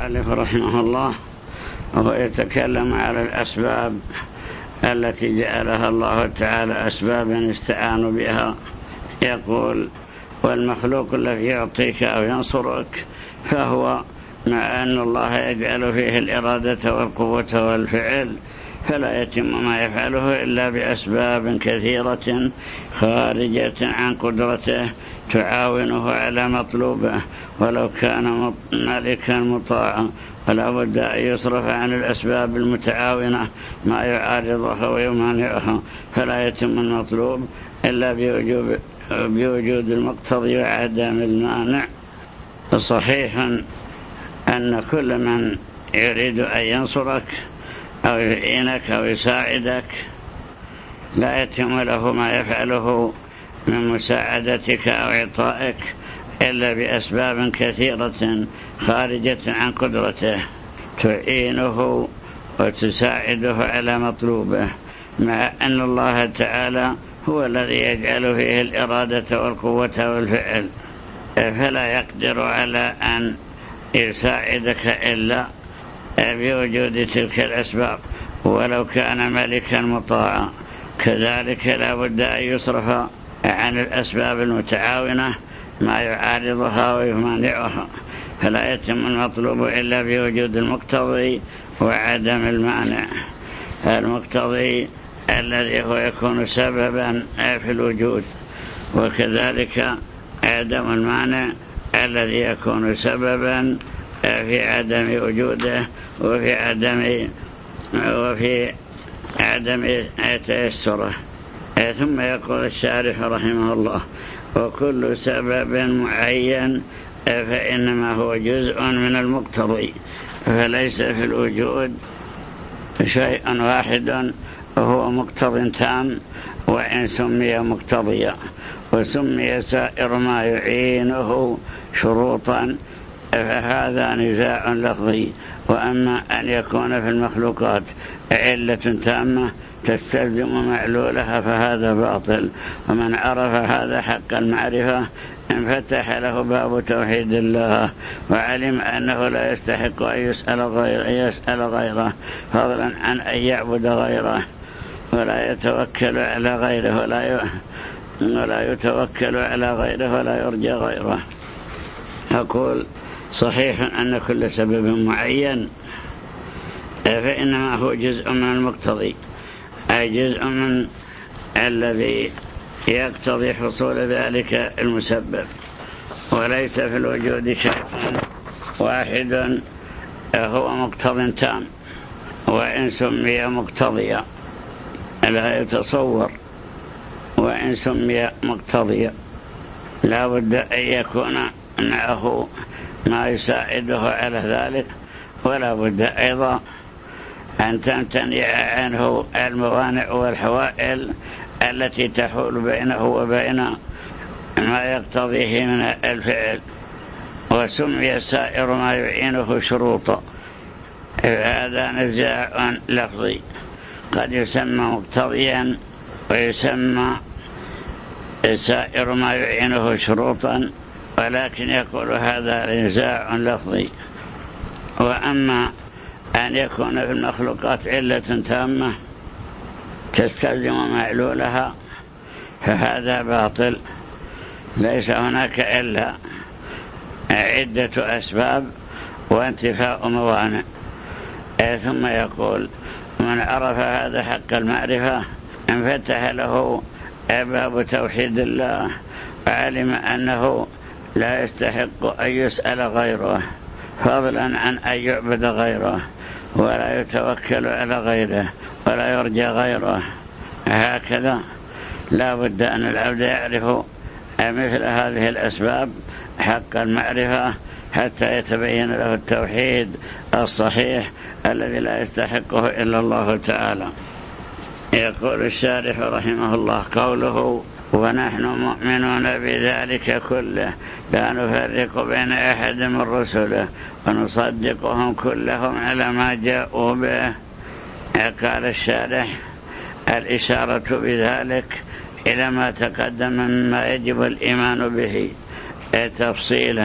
المؤلف رحمه الله وهو يتكلم على الأسباب التي جعلها الله تعالى أسبابا يستعان بها. يقول: والمخلوق الذي يعطيك أو ينصرك فهو مع أن الله يجعل فيه الإرادة والقوة والفعل، فلا يتم ما يفعله إلا بأسباب كثيرة خارجة عن قدرته تعاونه على مطلوبه، ولو كان ملكا مطاعا. ولا بد أن يصرف عن الأسباب المتعاونة ما يعارضها ويمانعها، فلا يتم المطلوب إلا بوجود المقتضي وعدم المانع. صحيح أن كل من يريد أن ينصرك أو يعينك أو يساعدك لا يتم له ما يفعله من مساعدتك أو إعطائك إلا بأسباب كثيرة خارجة عن قدرته تعينه وتساعده على مطلوبه، مع أن الله تعالى هو الذي يجعل فيه الإرادة والقوة والفعل، فلا يقدر على أن يساعدك إلا بوجود تلك الأسباب، ولو كان ملكا مطاعا. كذلك لا بد أن يصرف عن الأسباب المتعاونة ما يعارضها ويمانعها، فلا يتم المطلوب إلا بوجود المقتضي وعدم المانع. المقتضي الذي هو يكون سببا في الوجود، وكذلك عدم المانع الذي يكون سببا في عدم وجوده وفي عدم تيسره. ثم يقول الشارح رحمه الله: وكل سبب معين فإنما هو جزء من المقتضي، فليس في الوجود شيء واحد وهو مقتض تام، وإن سمي مقتضيا وسمي سائر ما يعينه شروطا فهذا نزاع لفظي. وأما أن يكون في المخلوقات علة تامة تستلزم معلولها فهذا باطل. ومن عرف هذا حق المعرفة انفتح له باب توحيد الله، وعلم أنه لا يستحق أن يسأل غيره فضلا عن أن يعبد غيره، ولا يتوكل على غيره ولا يتوكل على غيره ولا يرجى غيره. أقول: صحيح أن كل سبب معين فإنما هو جزء من المقتضي، أي جزء من الذي يقتضي حصول ذلك المسبب، وليس في الوجود شيء واحد هو مقتض تام، وإن سمي مقتضيا لا يتصور. وإن سمي مقتضيا لا بد أن يكون معه ما يساعده على ذلك، ولا بد أيضا أن تمتنع عنه الموانع والحوائل التي تحول بينه وبين ما يقتضيه من الفعل. وسمي سائر ما يعينه شروطا، هذا نزاع لفظي، قد يسمى مقتضيا ويسمى سائر ما يعينه شروطا، ولكن يقول هذا نزاع لفظي. وأما أن يكون في المخلوقات علة تامة تستلزم معلولها فهذا باطل. ليس هناك إلا عدة أسباب وانتفاء موانع. ثم يقول: من عرف هذا حق المعرفة انفتح له باب توحيد الله، وعلم أنه لا يستحق أن يسأل غيره فضلا عن أن يعبد غيره، ولا يتوكل على غيره ولا يرجى غيره. هكذا لا بد أن العبد يعرف مثل هذه الأسباب حق المعرفة حتى يتبين له التوحيد الصحيح الذي لا يستحقه إلا الله تعالى. يقول الشارح رحمه الله: قوله: ونحن مؤمنون بذلك كله لا نفرق بين أحد من رسله ونصدقهم كلهم على ما جاءوا به. قال الشارح: الإشارة بذلك إلى ما تقدم مما يجب الإيمان به تفصيلا،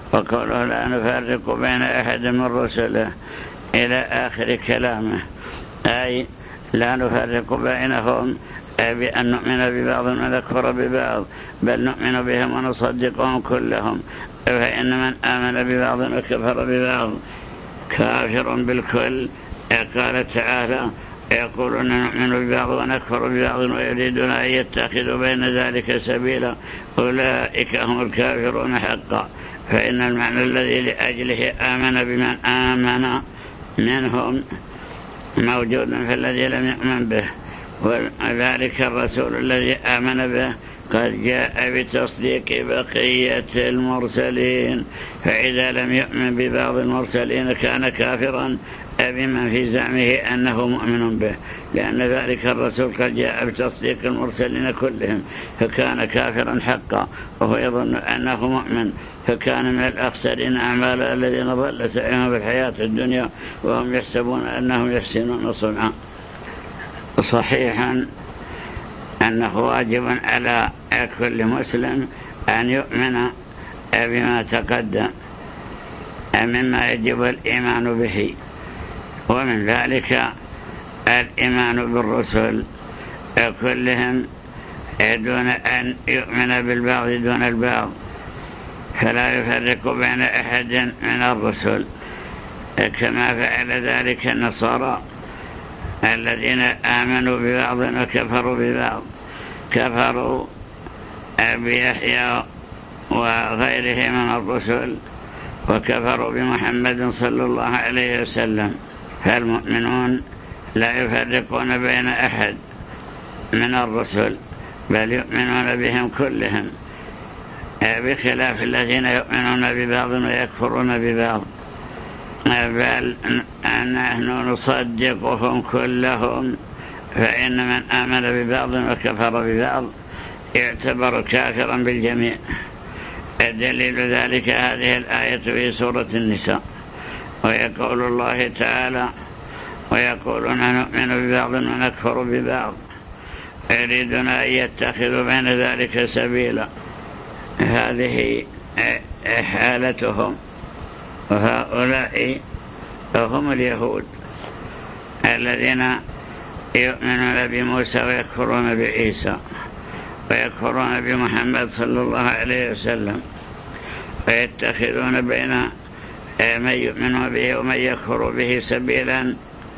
وقوله لا نفرق بين أحد من رسله إلى آخر كلامه، أي لا نفرق بينهم بأن نؤمن ببعض ونكفر ببعض، بل نؤمن بهم ونصدقهم كلهم، فإن من آمن ببعض وكفر ببعض كافر بالكل. قال تعالى يقولون نؤمن ببعض ونكفر ببعض ويريدون أن يتخذوا بين ذلك سبيلا أولئك هم الكافرون حقا. فإن المعنى الذي لأجله آمن بمن آمن منهم موجود في الذي لم يؤمن به، وذلك الرسول الذي آمن به قد جاء بتصديق بقية المرسلين، فإذا لم يؤمن ببعض المرسلين كان كافرا بمن في زعمه أنه مؤمن به، لأن ذلك الرسول قد جاء بتصديق المرسلين كلهم فكان كافرا حقا، وهو يظن أنه مؤمن فكان من الأخسرين أعمالا الذين ضل سعيهم في الحياة الدنيا وهم يحسبون أنهم يحسنون صنعا. صحيحا أنه واجب على كل مسلم أن يؤمن بما تقدم مما يجب الإيمان به، ومن ذلك الإيمان بالرسل كلهم دون أن يؤمن بالبعض دون البعض، فلا يفرق بين أحد من الرسل كما فعل ذلك النصارى الذين آمنوا ببعض وكفروا ببعض. كفروا بيحيى وغيره من الرسل وكفروا بمحمد صلى الله عليه وسلم. فالمؤمنون لا يفرقون بين أحد من الرسل بل يؤمنون بهم كلهم، بخلاف الذين يؤمنون ببعض ويكفرون ببعض، بل نحن نصدقهم كلهم، فإن من آمن ببعض وكفر ببعض يعتبر كافرا بالجميع. الدليل ذلك هذه الآية في سورة النساء، ويقول الله تعالى ويقولون نؤمن ببعض ونكفر ببعض يريدون أن يتخذوا بين ذلك سبيلا. هذه حالتهم، وهؤلاء هم اليهود الذين يؤمنون بموسى ويكفرون بعيسى ويكفرون بمحمد صلى الله عليه وسلم، ويتخذون بين من يؤمن به ومن يكفر به سبيلا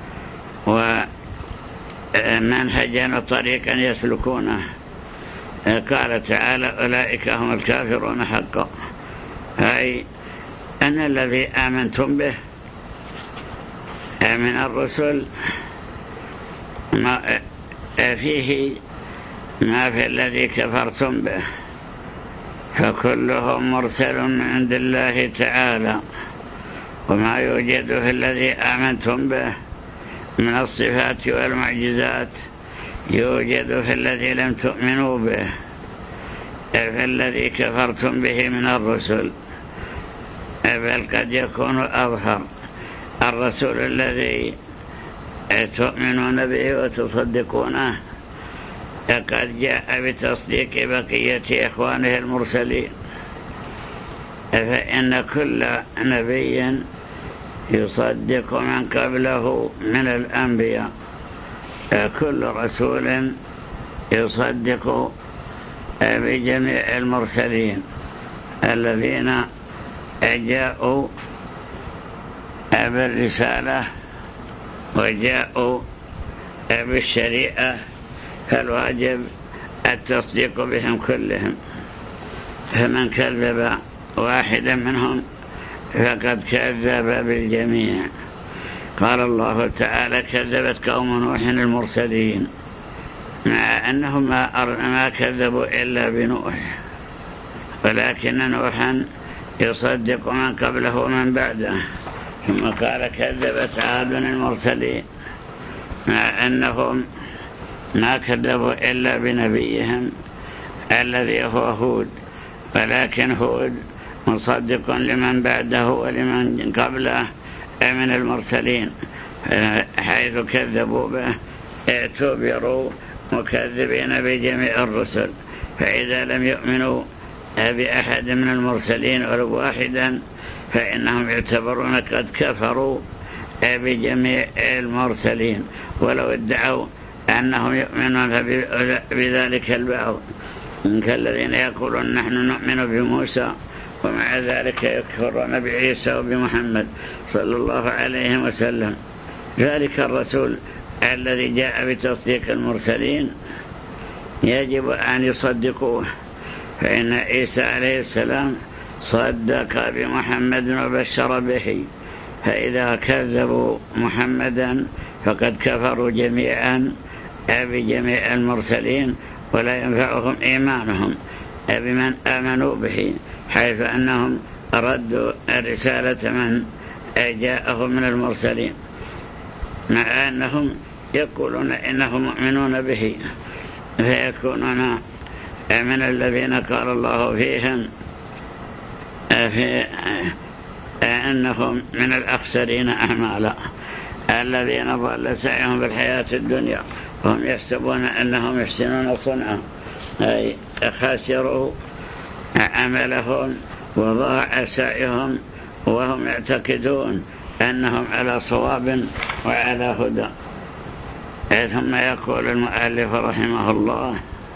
ومنهجا وطريقا يسلكونه. قال تعالى أولئك هم الكافرون حقا، أي أن الذي آمنتم به من الرسل فيه ما في الذي كفرتم به، فكلهم مرسل من عند الله تعالى، وما يوجد في الذي آمنتم به من الصفات والمعجزات يوجد في الذي لم تؤمنوا به، في الذي كفرتم به من الرسل، بل قد يكون أظهر. الرسول الذي تؤمنون به وتصدقونه قد جاء بتصديق بقية إخوانه المرسلين، فإن كل نبي يصدق من قبله من الأنبياء، كل رسول يصدق بجميع المرسلين الذين جاءوا بالرسالة وجاءوا بالشريعة، فالواجب التصديق بهم كلهم. فمن كذب واحدا منهم فقد كذب بالجميع. قال الله تعالى كذبت قوم نوح المرسلين، مع أنهم ما كذبوا إلا بنوح، ولكن نوحا يصدق من قبله ومن بعده. ثم قال كذبت عاد المرسلين، مع أنهم ما كذبوا إلا بنبيهم الذي هو هود، ولكن هود مصدق لمن بعده ولمن قبله من المرسلين، حيث كذبوا به اعتبروا مكذبين بجميع الرسل. فإذا لم يؤمنوا بأحد من المرسلين ولو واحدا فإنهم يعتبرون قد كفروا بجميع المرسلين ولو ادعوا أنهم يؤمنون بذلك البعض، كالذين يقولون نحن نؤمن بموسى ومع ذلك يكفرون بعيسى وبمحمد صلى الله عليه وسلم. ذلك الرسول الذي جاء بتصديق المرسلين يجب أن يصدقوه، فإن عيسى عليه السلام صدق بمحمد وبشر به، فإذا كذبوا محمدا فقد كفروا جميعا بجميع المرسلين ولا ينفعهم إيمانهم بمن آمنوا به، حيث أنهم ردوا رسالة من جاءهم من المرسلين مع أنهم يقولون إنهم مؤمنون به، فيكونون من الذين قال الله فيهم أنهم من الأخسرين أعمالا الذين ضل سعيهم في الحياة الدنيا وهم يحسبون أنهم يحسنون صنعا، أي خسروا عملهم وضاع سعيهم وهم يعتقدون أنهم على صواب وعلى هدى. ثم يقول المؤلف رحمه الله: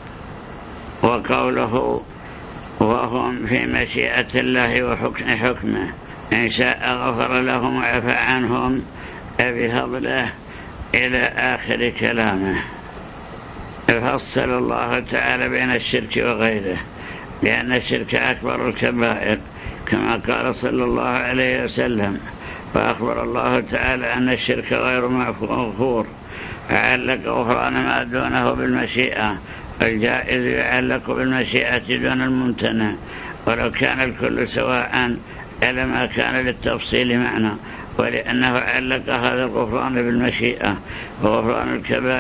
وقوله وهم في مشيئة الله وحكمه، إن شاء غفر لهم وعفى عنهم بفضله إلى آخر كلامه. فصل الله تعالى بين الشرك وغيره، لأن الشرك أكبر الكبائر كما قال صلى الله عليه وسلم، فأخبر الله تعالى أن الشرك غير مغفور، فعلق غفران ما دونه بالمشيئة، الجائز يعلق بالمشيئة دون الممتنع، ولو كان الكل سواء لما كان للتفصيل معنى، ولأنه علق هذا الغفران بالمشيئة، وغفران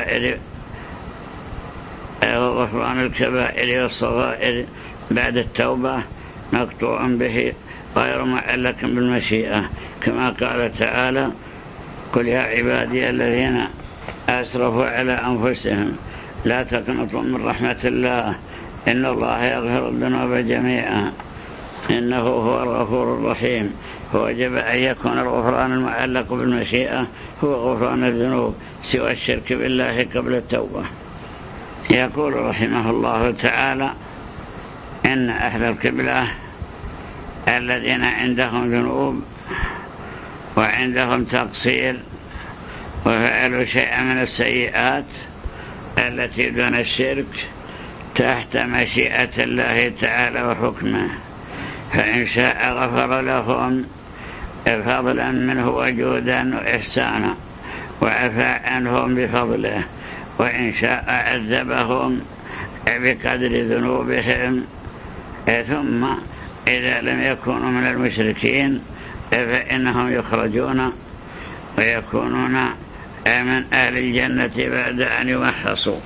الكبائر والصغائر بعد التوبة مقطوع به غير معلق بالمشيئة، كما قال تعالى: قل يا عبادي الذين أسرفوا على أنفسهم لا تقنطوا من رحمة الله إن الله يغفر الذنوب جميعا إنه هو الغفور الرحيم. فوجب أن يكون الغفران المعلق بالمشيئة هو غفران الذنوب سوى الشرك بالله قبل التوبة. يقول رحمه الله تعالى: إن أهل القبلة الذين عندهم ذنوب وعندهم تقصير وفعلوا شيئا من السيئات التي دون الشرك تحت مشيئة الله تعالى وحكمه، فإن شاء غفر لهم فضلا منه وجودا وإحسانا وعفى عنهم بفضله، وإن شاء عذبهم بقدر ذنوبهم. ثم إذا لم يكونوا من المشركين فإنهم يخرجون ويكونون من أهل الجنة بعد أن يمحصوا.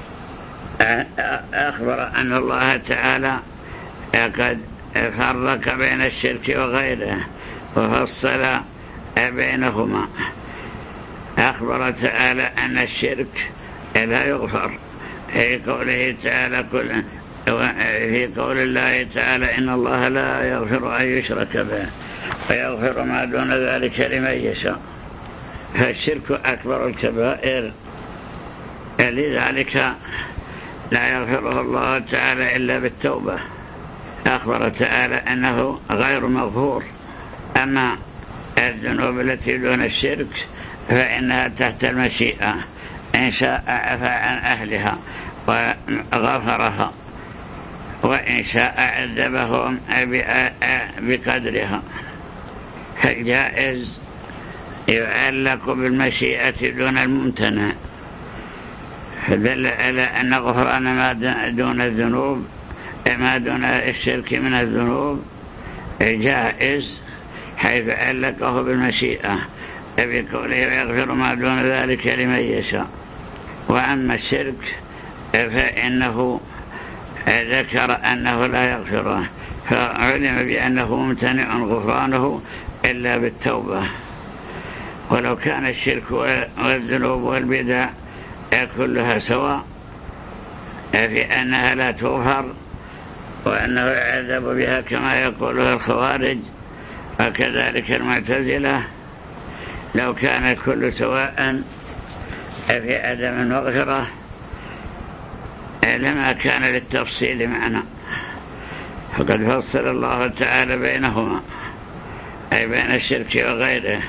أخبر أن الله تعالى قد فرق بين الشرك وغيره وفصل بينهما. أخبر تعالى أن الشرك لا يغفر في قوله تعالى في قول الله تعالى: إن الله لا يغفر أن يشرك به ويغفر ما دون ذلك لمن يشاء. فالشرك أكبر الكبائر، لذلك لا يغفره الله تعالى إلا بالتوبة. أخبر تعالى أنه غير مغفور. أما الذنوب التي دون الشرك فإنها تحت المشيئة، إن شاء عفى عن أهلها وغفرها، وإن شاء عذبهم بقدرها. فالجائز يعلق بالمشيئة دون الممتنع، فدل على أن غفران ما دون الذنوب ما دون الشرك من الذنوب جائز، حيث علقه بالمشيئة بقوله: ويغفر ما دون ذلك لمن يشاء. وأما الشرك فإنه ذكر أنه لا يغفره، فعلم بأنه ممتنع غفرانه إلا بالتوبة. ولو كان الشرك والذنوب والبدع كلها سواء في أنها لا تغفر وأنه يعذب بها كما يقوله الخوارج وكذلك المعتزلة. لو كان الكل سواء في عدم المغفرة لما كان للتفصيل معنى، فقد فصل الله تعالى بينهما أي بين الشرك وغيره.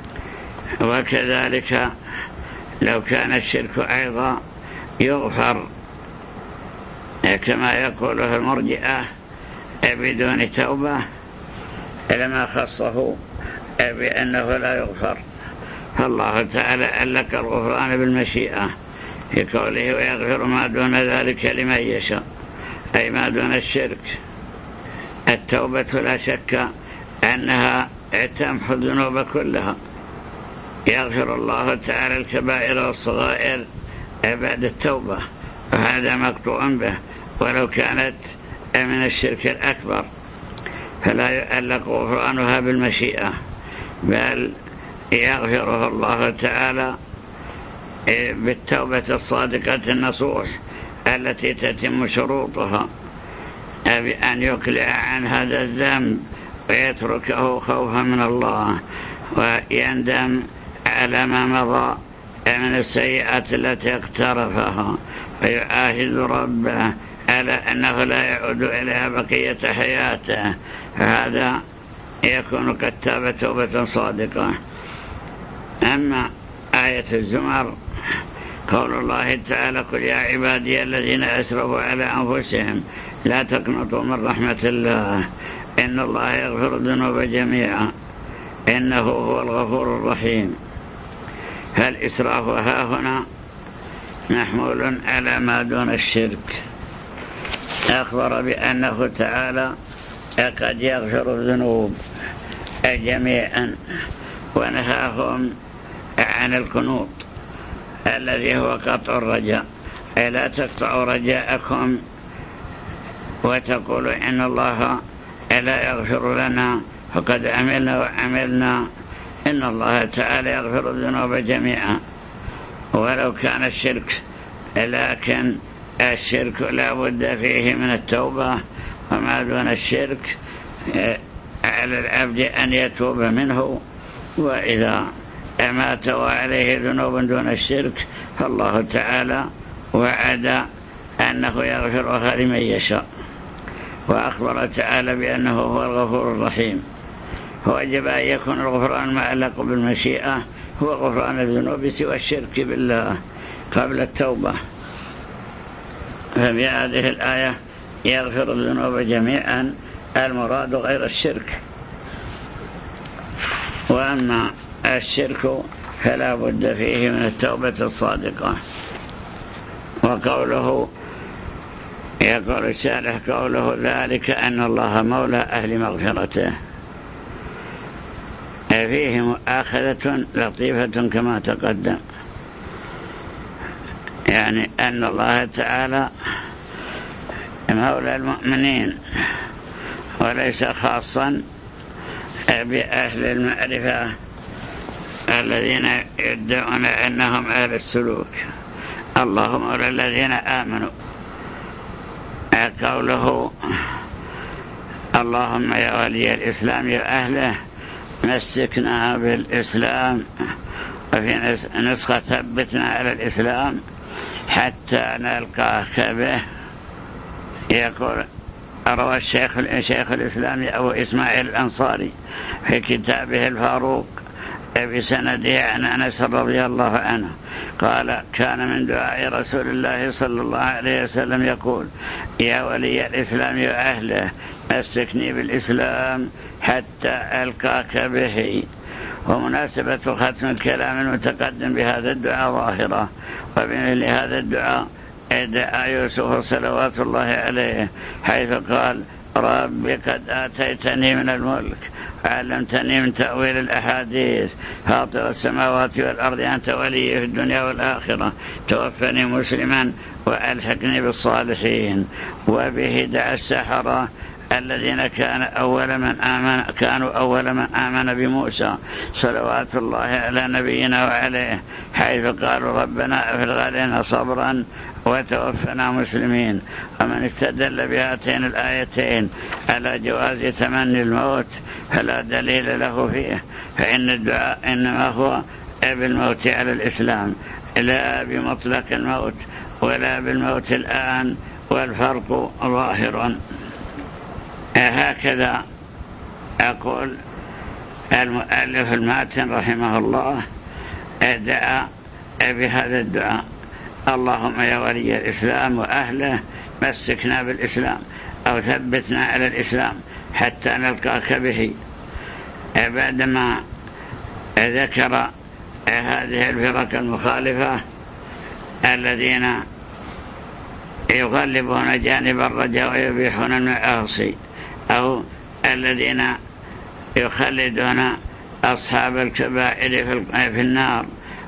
وكذلك لو كان الشرك أيضا يغفر كما يقوله المرجئة بدون توبة لما خصه بأنه لا يغفر. فالله تعالى علق الغفران بالمشيئة في قوله ويغفر ما دون ذلك لمن يشاء، أي ما دون الشرك. التوبة لا شك أنها تمحو الذنوب كلها، يغفر الله تعالى الكبائر والصغائر بعد التوبة، وهذا مقطوع به ولو كانت من الشرك الأكبر، فلا يعلق غفرانها بالمشيئة، بل يغفره الله تعالى بالتوبة الصادقة النصوح التي تتم شروطها، بأن يقلع عن هذا الذنب ويتركه خوفا من الله، ويندم على ما مضى من السيئات التي اقترفها، ويعاهد ربه على أنه لا يعود إليها بقية حياته، فهذا يكون قد تاب توبة صادقة. أما آية الزمر قول الله تعالى قل يا عبادي الذين أسرفوا على أنفسهم لا تقنطوا من رحمة الله إن الله يغفر الذنوب جميعا إنه هو الغفور الرحيم. فالإسراف ها هنا محمول على ما دون الشرك. أخبر بأنه تعالى قد يغفر الذنوب جميعا، ونهاهم عن القنوط الذي هو قطع الرجاء، أي لا تقطعوا رجاءكم وتقولوا إن الله لا يغفر لنا فقد عملنا وعملنا. إن الله تعالى يغفر الذنوب جميعا ولو كان الشرك، لكن الشرك لا بد فيه من التوبة، وما دون الشرك على العبد أن يتوب منه. وإذا مات وعليه ذنوب دون الشرك فالله تعالى وعد أنه يغفرها لمن يشاء، وأخبر تعالى بأنه هو الغفور الرحيم. فوجب أن يكون الغفران معلق بالمشيئة هو غفران الذنوب سوى الشرك بالله قبل التوبة. ففي هذه الآية يغفر الذنوب جميعا، المراد غير الشرك. وأما الشرك فلا بد فيه من التوبة الصادقة. وقوله يقول الشارح قوله ذلك أن الله مولى أهل مغفرته، فيه مؤاخذة لطيفة كما تقدم، يعني أن الله تعالى مولى المؤمنين وليس خاصا بأهل المعرفة الذين يدعون أنهم أهل السلوك. الله مولى الذين آمنوا. قوله اللهم يا ولي الإسلام يا أهله مسكنا بالإسلام، وفي نسخة ثبتنا على الإسلام حتى نلقاك به. يقول روى شيخ الإسلام أبو إسماعيل الأنصاري في كتابه الفاروق بسنده عن أنس رضي الله عنه قال كان من دعاء رسول الله صلى الله عليه وسلم يقول يا ولي الإسلام يا أهله أسكني بالإسلام حتى ألقاك به. ومناسبة ختم الكلام المتقدم بهذا الدعاء ظاهرة، وبمثل هذا الدعاء دعا يوسف صلوات الله عليه حيث قال رب قد آتيتني من الملك وعلمتني من تأويل الأحاديث فاطر السماوات والأرض أنت ولي في الدنيا والآخرة توفني مسلما وألحقني بالصالحين. وبه دعا السحرة الذين كانوا أول من آمن بموسى صلوات الله على نبينا وعليه حيث قالوا ربنا أفرغ علينا صبرا وتوفنا مسلمين. ومن استدل بهاتين الآيتين على جواز تمني الموت فلا دليل له فيه، فإن الدعاء إنما هو بالموت على الإسلام لا بمطلق الموت ولا بالموت الآن، والفرق ظاهر. هكذا أقول المؤلف الماتن رحمه الله دعا بهذا الدعاء: اللهم يا ولي الإسلام وأهله مسكنا بالإسلام أو ثبتنا على الإسلام حتى نلقاك به. بعدما ذكر هذه الفرق المخالفة الذين يغلبون جانب الرجاء ويبيحون المعاصي، أو الذين يخلدون أصحاب الكبائر في النار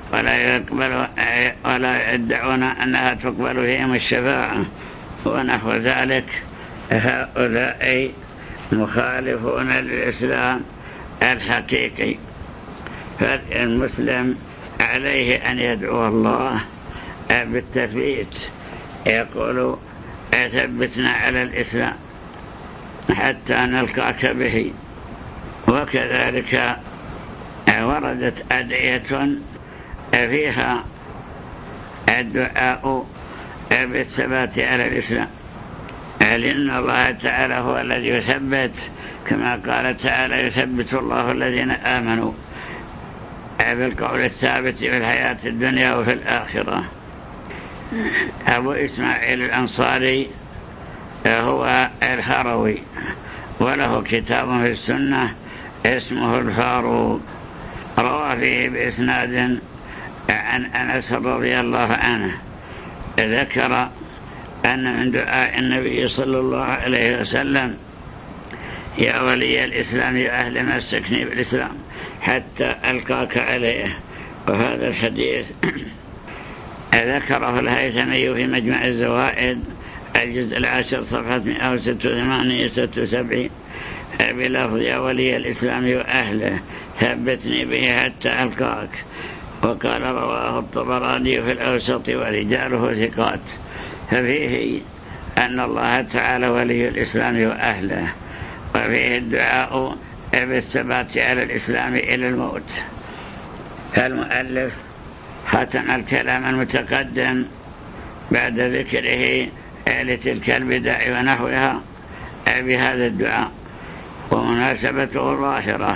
ولا يدعون أنها تقبل فيهم الشفاعة ونحو ذلك، هؤلاء مخالفون للإسلام الحقيقي. فالمسلم عليه أن يدعو الله بالتثبيت، يقول ثبتنا على الإسلام حتى نلقاك به. وكذلك وردت أدعية فيها الدعاء بالثبات على الإسلام، لأن الله تعالى هو الذي يثبت، كما قال تعالى: يثبت الله الذين آمنوا بالقول الثابت في الحياة الدنيا وفي الآخرة. أبو إسماعيل الأنصاري هو الهروي، وله كتاب في السنة اسمه الفاروق، روى فيه بإسناد عن أنس رضي الله عنه، ذكر أن من دعاء النبي صلى الله عليه وسلم: يا ولي الإسلام يا أهل مسكني بالإسلام حتى ألقاك عليه. وهذا الحديث ذكره الهيثمي في مجمع الزوائد الجزء 10 صفحة 186 بلفظ: يا ولي الإسلام وأهله ثبتني به حتى ألقاك. وقال رواه الطبراني في الأوسط ورجاله ثقات. ففيه أن الله تعالى ولي الإسلام وأهله، وفيه الدعاء بالثبات على الإسلام إلى الموت. فالمؤلف ختم الكلام المتقدم بعد ذكره لتلك البدع ونحوها بهذا الدعاء، ومناسبته ظاهرة.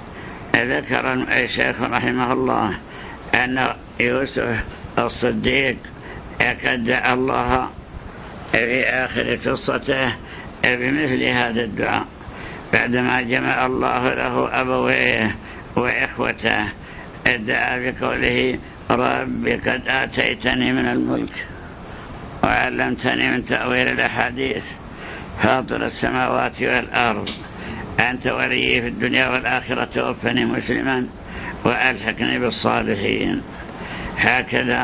ذكر الشيخ رحمه الله أن يوسف الصديق قد دعا الله في آخر قصته بمثل هذا الدعاء بعدما جمع الله له أبويه وإخوته، دعا بقوله: رب قد آتيتني من الملك وعلمتني من تأويل الأحاديث فاطر السماوات والأرض أنت ولي في الدنيا والآخرة توفني مسلما وألحقني بالصالحين. هكذا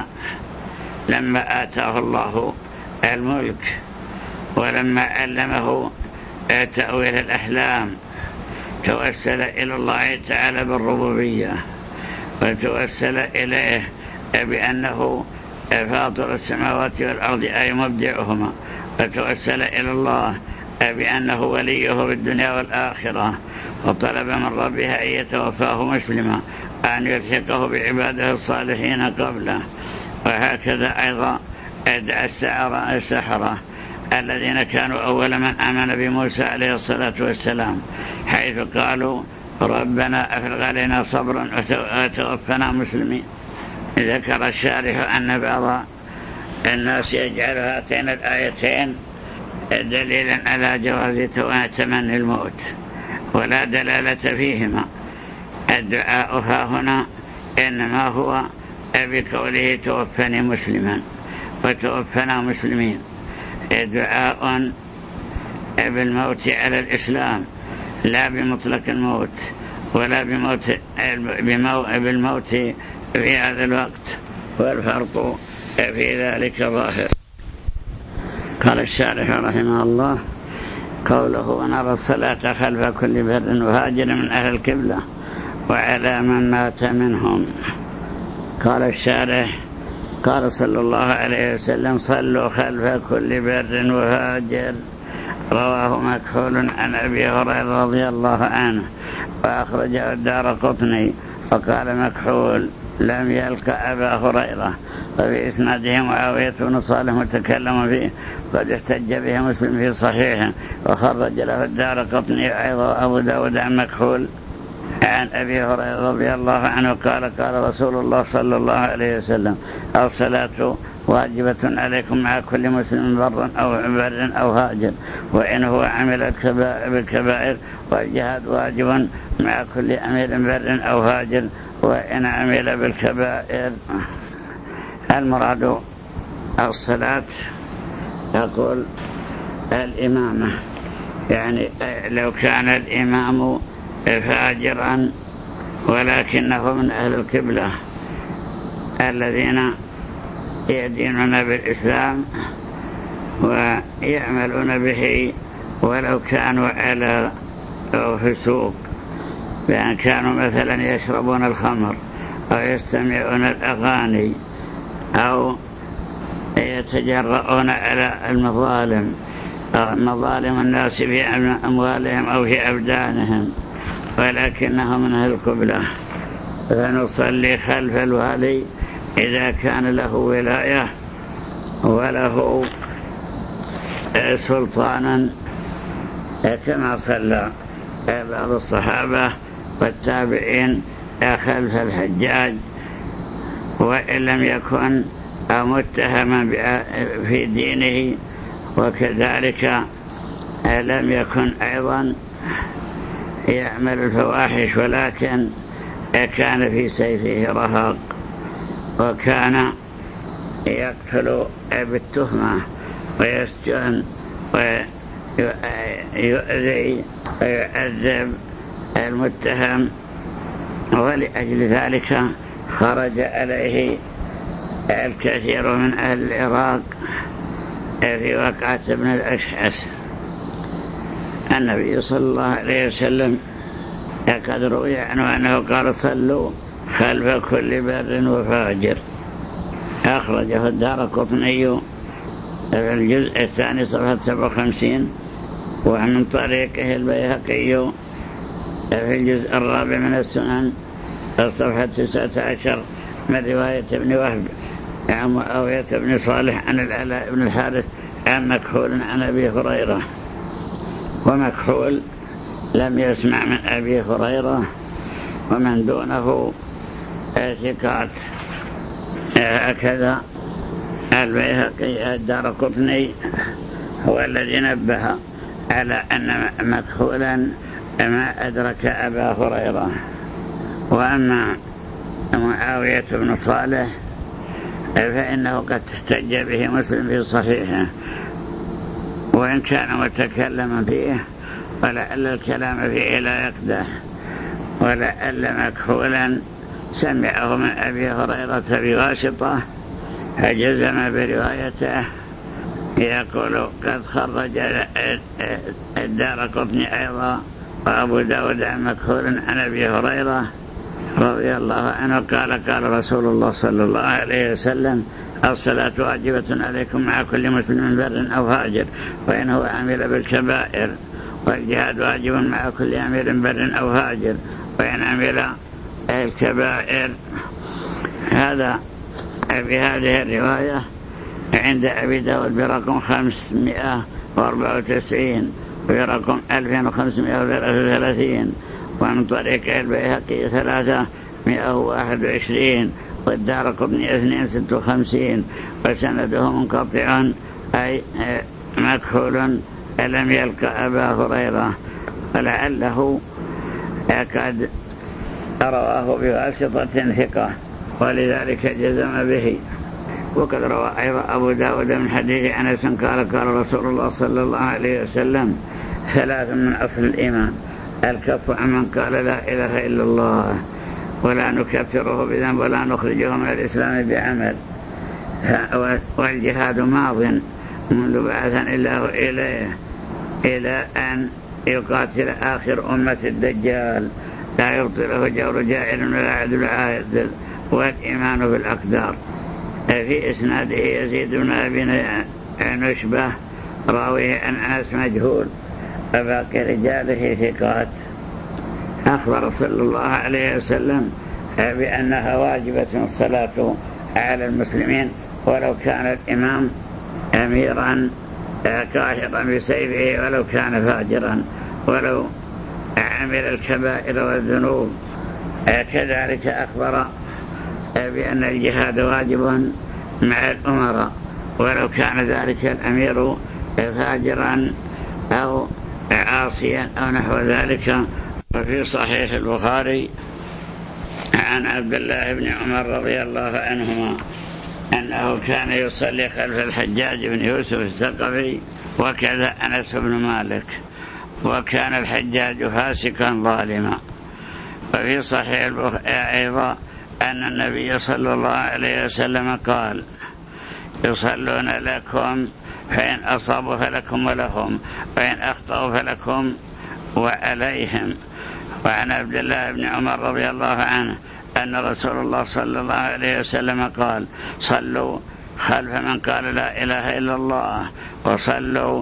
لما آتاه الله الملك ولما علمه تأويل الأحلام توسل إلى الله تعالى بالربوبية، وتوسل إليه بأنه فاطر السماوات والأرض أي مبدعهما، وتوسل إلى الله بأنه وليه بالدنيا والآخرة، وطلب من ربها أن يتوفاه مسلما وأن يلحقه بعباده الصالحين قبله. وهكذا أيضا ادعى السحرة الذين كانوا أول من آمن بموسى عليه الصلاة والسلام، حيث قالوا: ربنا أفرغ علينا صبرا وتوفنا مسلمين. ذكر الشارح أن بعض الناس يجعل هاتين الآيتين دليلا على جواز تمني الموت، ولا دلالة فيهما. الدعاء ها هنا إنما هو بقوله توفني مسلما وتوفنا مسلمين، دعاء بالموت على الإسلام لا بمطلق الموت ولا بالموت في هذا الوقت، والفرق في ذلك ظاهر. قال الشارح رحمه الله: قوله ونرى الصلاة خلف كل بر وهاجر من أهل القبلة وعلى من مات منهم. قال الشارح قال صلى الله عليه وسلم صلوا خلف كل بر وفاجر. رواه مكحول عن أبي هريرة رضي الله عنه وأخرجه الدارقطني. وقال مكحول لم يلق أبا هريرة. وفي إسناده معاوية بن صالح متكلم فيه قد احتج به مسلم في صحيحه وخرج له الدارقطني أيضا أبو داود عن مكحول عن أبي هريرة رضي الله عنه قال رسول الله صلى الله عليه وسلم الصلاة واجبة عليكم مع كل مسلم بر أو هاجر وإن هو عمل بالكبائر، والجهاد واجب مع كل أمير بر أو هاجر وإن عمل بالكبائر. المراد الصلاة يقول الإمامة، يعني لو كان الإمام فاجرا ولكنه من أهل القبلة الذين يدينون بالإسلام ويعملون به ولو كانوا على فسوق، بأن كانوا مثلا يشربون الخمر أو يستمعون الأغاني أو يتجرؤون على مظالم الناس في أموالهم أو في أبدانهم، ولكنهم من أهل القبلة، فنصلي خلف الوالي إذا كان له ولاية وله سلطانا، كما صلى بعض الصحابة والتابعين خلف الحجاج وإن لم يكن متهما في دينه، وكذلك لم يكن أيضا يعمل الفواحش ولكن كان في سيفه رهاق وكان يقتل بالتهمة ويسجن ويؤذي ويعذب المتهم، ولأجل ذلك خرج عليه الكثير من أهل العراق في وقعة ابن الأشعث. النبي صلى الله عليه وسلم قد روي عنه أنه قال صلوا خلف كل بر وفاجر. أخرجه الدارقطني في الجزء الثاني صفحة 57، ومن طريقه البيهقي في الجزء الرابع من السنن الصفحة 19 من رواية ابن وهب عن معاوية بن صالح عن العلاء بن الحارث عن مكحول عن أبي هريرة. ومكحول لم يسمع من أبي هريرة ومن دونه ثقات. هكذا البيهقي الدارقطني هو الذي نبه على أن مكحولا ما أدرك أبا هريرة. وأما معاوية بن صالح فإنه قد احتج به مسلم في صحيحه، وإن كان متكلما فيه ولعل الكلام فيه لا يقدح، ولعل مكحولا سمعه من أبي هريرة بواسطة فجزم بروايته. يقول قد خرج الدارقطني أيضا وأبو داود عن مكحول عن أبي هريرة رضي الله عنه قال رسول الله صلى الله عليه وسلم الصلاة واجبة عليكم مع كل مسلم بر أو هاجر وإن هو عمل بالكبائر، والجهاد واجب مع كل أمير بر أو هاجر وإن عمل الكبائر. هذا بهذه الرواية عند أبي داود برقم 594 برقم 2533، ومن طريق البيهقي 321 والدارقطني 256 وسنده منقطع، أي مكحول لم يلقى أبا هريرة، ولعله قد رواه بواسطة ثقة ولذلك جزم به. وقد روى أيضا أبو داود من حديث أنس قال رسول الله صلى الله عليه وسلم 3 من أصل الإيمان: الكف عمن قال لا إله إلا الله ولا نكفره بذنب ولا نخرجه من الإسلام بعمل، والجهاد ماض منذ بعثني الله إليه إلى أن يقاتل آخر أمة الدجال لا يبطله جور جائر ولا عدل عادل والإيمان بالأقدار. في إسناده يزيد بن أبي نشبة راويه عن أنس مجهول وباقي رجاله ثقات. أخبر صلى الله عليه وسلم بأنها واجبة الصلاة على المسلمين ولو كان الإمام أميرا قاهرا بسيفه ولو كان فاجرا ولو عمل الكبائر والذنوب. كذلك أخبر بأن الجهاد واجب مع الأمراء ولو كان ذلك الأمير فاجرا أو عاصيا أو نحو ذلك. وفي صحيح البخاري عن عبد الله بن عمر رضي الله عنهما أنه كان يصلي خلف الحجاج بن يوسف الثقفي وكذا أنس بن مالك، وكان الحجاج فاسقا ظالما. وفي صحيح أيضا أن النبي صلى الله عليه وسلم قال: يصلون لكم فإن أصابوا فلكم ولهم وإن أخطأوا فلكم وعليهم. وعن عبد الله بن عمر رضي الله عنه أن رسول الله صلى الله عليه وسلم قال: صلوا خلف من قال لا إله إلا الله وصلوا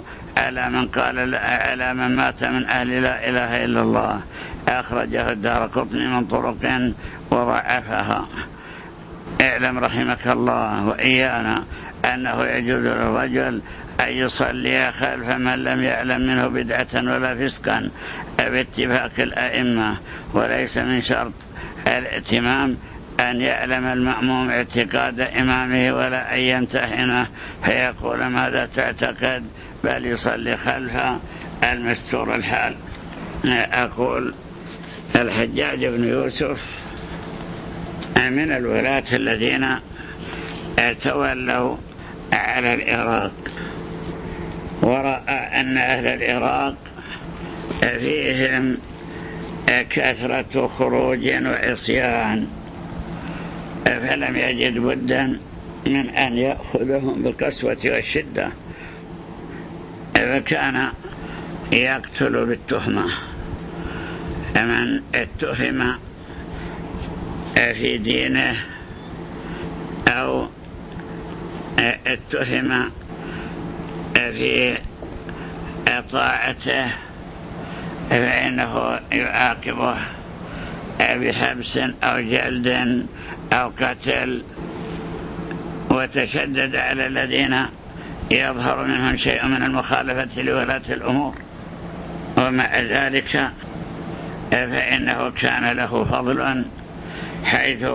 على من مات من أهل لا إله إلا الله. أخرجه الدارقطني من طرق وضعفها. اعلم رحمك الله وإيانا أنه يجوز للرجل أن يصلي خلف من لم يعلم منه بدعة ولا فسقا باتفاق الأئمة، وليس من شرط الائتمام أن يعلم المأموم اعتقاد إمامه ولا أن يمتحنه فيقول ماذا تعتقد، بل يصلي خلف المستور الحال. أقول الحجاج بن يوسف من الولاة الذين تولوا على العراق، ورأى أن أهل العراق فيهم كثرة خروج وعصيان، فلم يجد بدا من أن يأخذهم بالقسوة والشدة، فكان يقتل بالتهمة من اتهم في دينه أو اتهم في طاعته فإنه يعاقبه بحبس أو جلد أو قتل. وتشدد على الذين يظهر منهم شيء من المخالفة لولاة الأمور، ومع ذلك فإنه كان له فضل حيث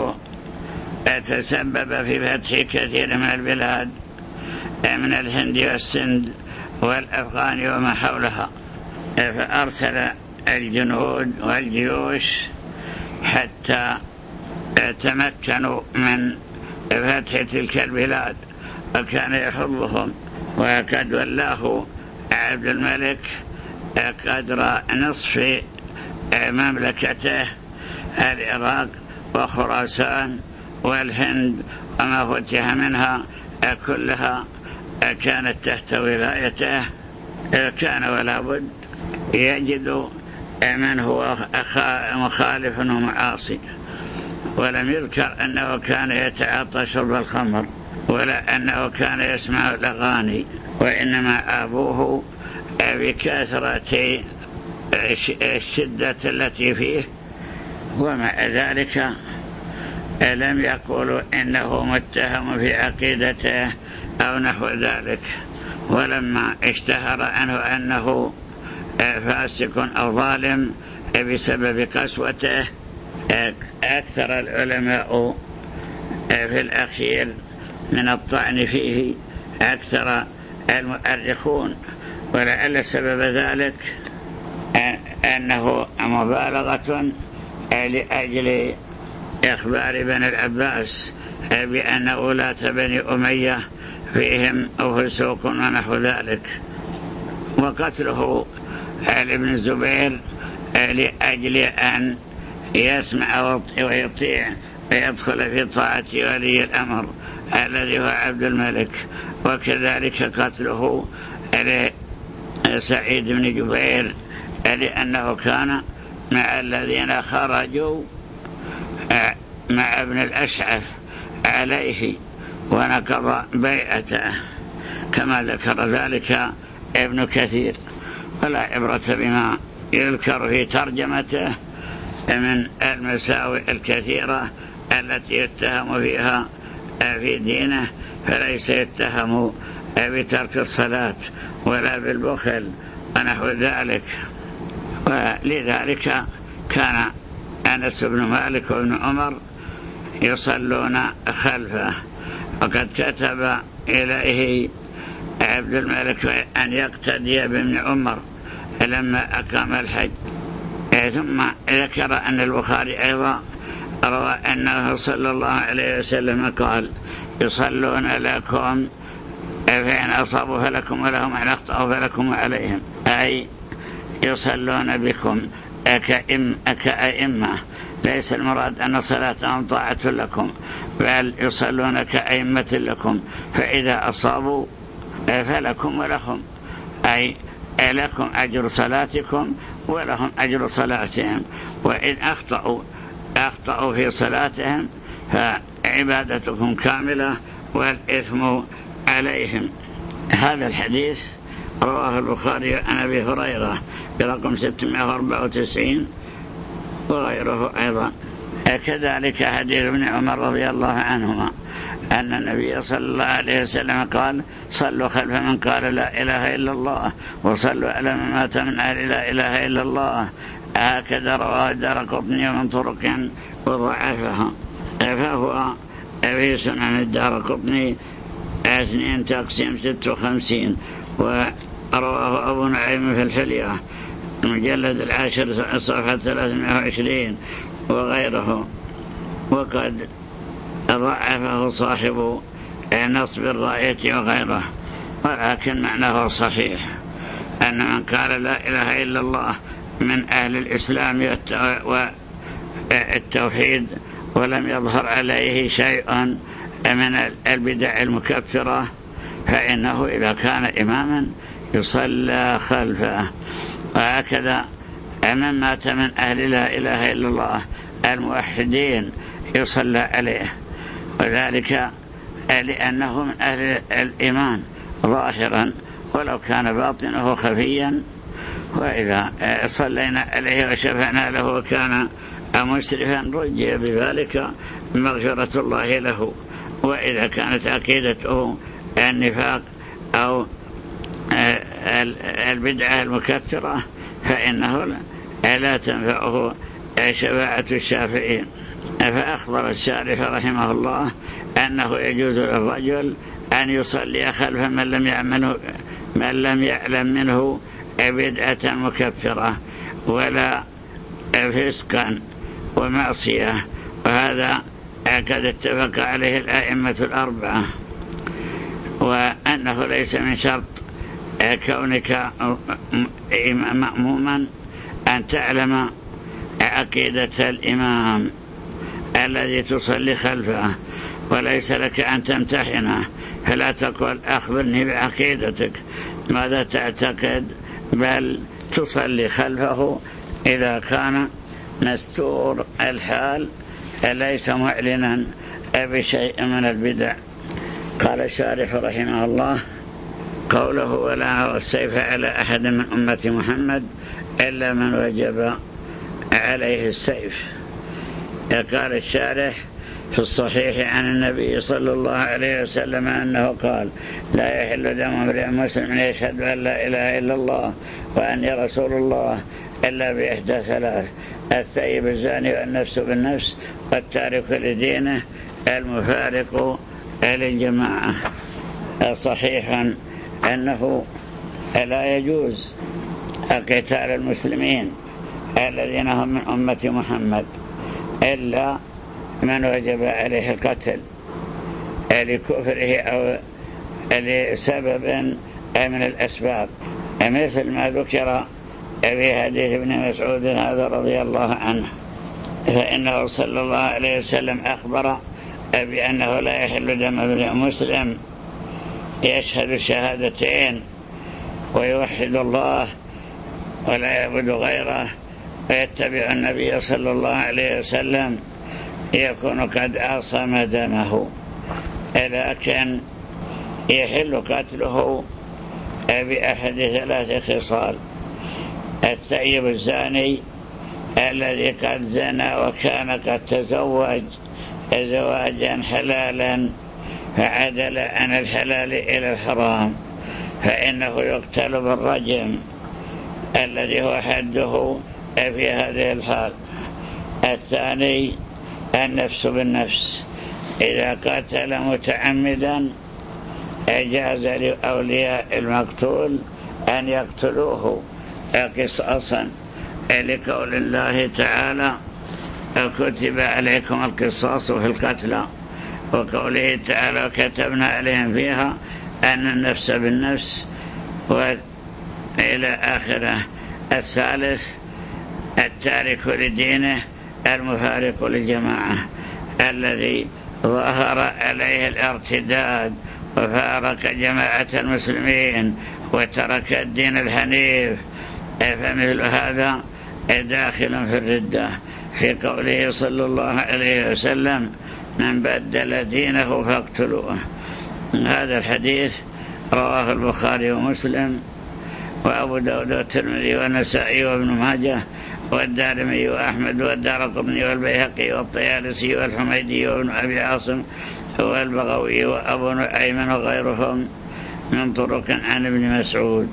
تسبب في فتح كثير من البلاد من الهند والسند والأفغان وما حولها، فأرسل الجنود والجيوش حتى تمكنوا من فتح تلك البلاد، وكان يحضهم. وقد ولاه عبد الملك قدر نصف مملكته العراق وخراسان والهند وما فتح منها كلها كانت تحت ولايته. كان ولا بد يجد من هو مخالف ومعاصي. ولم يذكر أنه كان يتعاطى شرب الخمر ولا أنه كان يسمع الأغاني، وإنما أبوه بكثرة الشدة التي فيه. ومع ذلك لم يقولوا إنه متهم في عقيدته أو نحو ذلك. ولما اشتهر عنه أنه فاسق أو ظالم بسبب قسوته أكثر العلماء في الأخير من الطعن فيه، أكثر المؤرخون. ولعل سبب ذلك أنه مبالغة لأجل إخبار بني العباس بأن ولاة بني أمية فيهم فسوق ونحو ذلك. وقتله لابن الزبير لأجل أن يسمع ويطيع ويدخل في طاعة ولي الأمر الذي هو عبد الملك. وكذلك قتله لسعيد بن جبير لأنه كان مع الذين خرجوا مع ابن الأشعث عليه ونقض بيعته، كما ذكر ذلك ابن كثير. ولا عبرة بما يذكر في ترجمته من المساوئ الكثيرة التي يتهم فيها في دينه، فليس يتهم بترك الصلاة ولا بالبخل ونحو ذلك. ولذلك كان أنس بن مالك وابن عمر يصلون خلفه، وقد كتب إليه عبد الملك أن يقتدي بابن عمر لما أقام الحج. ثم ذكر أن البخاري أيضا روى أنه صلى الله عليه وسلم قال: يصلون لكم فإن أصابوا فلكم ولهم إن أخطأوا فلكم وعليهم، أي يصلون بكم كأئمة. ليس المراد أن صلاتهم طاعة لكم، بل يصلون كأئمة لكم، فإذا أصابوا فلكم ولهم، أي لكم أجر صلاتكم ولهم أجر صلاتهم، وإن أخطأوا في صلاتهم فعبادتكم كاملة والإثم عليهم. هذا الحديث رواه البخاري عن أبي هريرة برقم 694 وغيره أيضا. كذلك حديث ابن عمر رضي الله عنهما أن النبي صلى الله عليه وسلم قال: صلوا خلف من قال لا إله إلا الله، وصلوا على من مات من قال لا إله إلا الله. هكذا رواه الدارقطني من طرق وضعفها، فهو في سنن الدارقطني 2/56، ورواه أبو نعيم في الحلية المجلد 10 صفحة 320 وغيره. وقد ضعفه صاحب نصب الراية وغيره، ولكن معناه صحيح أن من قال لا إله إلا الله من أهل الإسلام والتوحيد ولم يظهر عليه شيء من البدع المكفرة، فإنه إذا كان إماما يصلى خلفه. وهكذا من مات من أهل لا إله إلا الله الموحدين يصلى عليه، وذلك لأنه من أهل الإيمان ظاهرا ولو كان باطنه خفيا. وإذا صلينا عليه وشفعنا له وكان مسرفا رجي بذلك مغفرة الله له. وإذا كانت عقيدته النفاق أو البدعة المكفرة فإنه لا تنفعه شفاعة الشافعين. فأخبر الشارح رحمه الله أنه يجوز للرجل أن يصلي خلف من لم يعلم منه بدعة مكفرة ولا فسقا ومعصية، وهذا قد اتفق عليه الأئمة الأربعة. وأنه ليس من شرط كونك مأموما أن تعلم عقيدة الإمام الذي تصلي خلفه، وليس لك أن تمتحنه، فلا تقول أخبرني بعقيدتك ماذا تعتقد، بل تصلي خلفه إذا كان مستور الحال ليس معلنا بشيء من البدع. قال الشارح رحمه الله: قوله ولا نرى السيف على أحد من أمة محمد إلا من وجب عليه السيف. قال الشارح في الصحيح عن النبي صلى الله عليه وسلم أنه قال: لا يحل دم امرئ مسلم يشهد أن لا إله إلا الله وأني رسول الله إلا بإحدى ثلاث: الثيب الزاني والنفس بالنفس والتارك لدينه المفارق للجماعة. صحيحا أنه لا يجوز قتال المسلمين الذين هم من أمة محمد إلا من وجب عليه القتل لكفره أو لسبب من الأسباب، مثل ما ذكر في حديث ابن مسعود هذا رضي الله عنه، فإنه صلى الله عليه وسلم أخبر بأنه لا يحل دم امرئ مسلم يشهد الشهادتين ويوحد الله ولا يعبد غيره ويتبع النبي صلى الله عليه وسلم يكون قد عصم دمه، لكن يحل قتله بأحد 3 خصال: الثيب الزاني الذي قد زنى وكان قد تزوج زواجا حلالا فعدل عن الحلال إلى الحرام، فإنه يقتل بالرجم الذي هو حده في هذه الحال. الثاني النفس بالنفس، إذا قتل متعمدا جاز لأولياء المقتول أن يقتلوه قصاصا، لقول الله تعالى: كتب عليكم القصاص في القتلى، وقوله تعالى: وكتبنا عليهم فيها أن النفس بالنفس، وإلى آخره. الثالث التارك لدينه المفارق للجماعة، الذي ظهر عليه الارتداد وفارق جماعة المسلمين وترك الدين الحنيف، فمثل هذا داخل في الردة، في قوله صلى الله عليه وسلم: من بدل دينه فاقتلوه. هذا الحديث رواه البخاري ومسلم وأبو داود والترمذي والنسائي وابن ماجه والدارمي وأحمد والدارقطني والبيهقي والطيالسي والحميدي وابن أبي عاصم والبغوي وأبو نعيم وغيرهم من طرق عن ابن مسعود.